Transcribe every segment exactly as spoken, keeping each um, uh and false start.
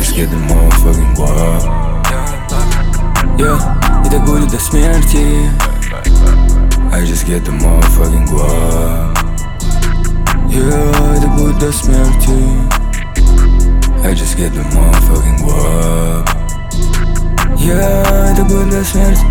just get the motherfucking guap. Yeah, и так будет до смерти. I just get the motherfucking guap. Yeah, это будет до смерти. I just get the motherfucking guap. Yeah, это будет до смерти.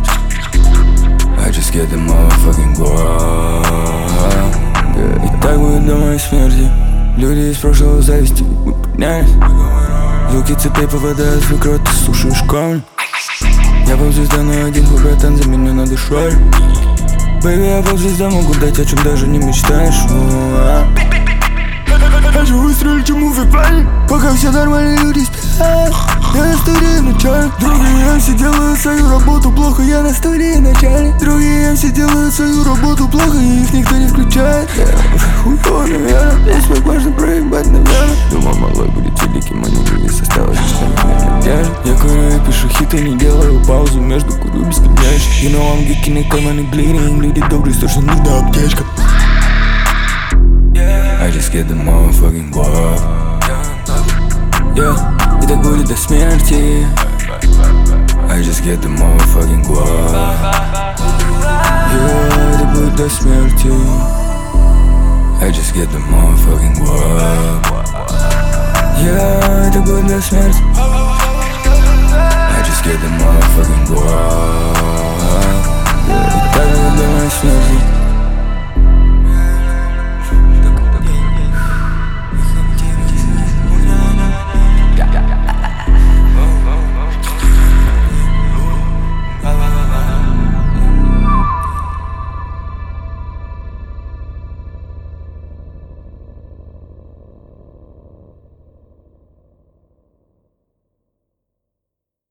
I just get the motherfucking guap. Yeah, и так будет до моей смерти. Люди из прошлого зависти, мы поднялись. Звуки цепей попадают в микро, ты слушаешь камень. Я поп-звезда, но один хуй, братан, за меня надо шарь. Бэйби, я поп-звезда, могу дать, о чем даже не мечтаешь. Хочу выстрелить ему в экране, пока все нормальные люди спят. Я на студии начальник. Другие эм си делают свою работу плохо, я на студии начальник. Другие эм си делают свою работу плохо, и их никто не включает. Хуёво, наверное, весь мой можно проебать, наверное. Думал, малой будет великим, а не вывез, осталось лишь на надежда. Я курю и пишу хиты, не делаю паузу между курю бесконечно. You know I'm geeking, и карманы bleeding. Люди добрые, точно нужна аптечка. I just get the motherfucking guap. Yeah, и так будет до смерти. I just get the motherfucking guap. Yeah, это будет до смерти. I just get the motherfucking guap. Yeah, это будет до смерти. I just get the motherfucking guap. Yeah, и так будет до моей смерти.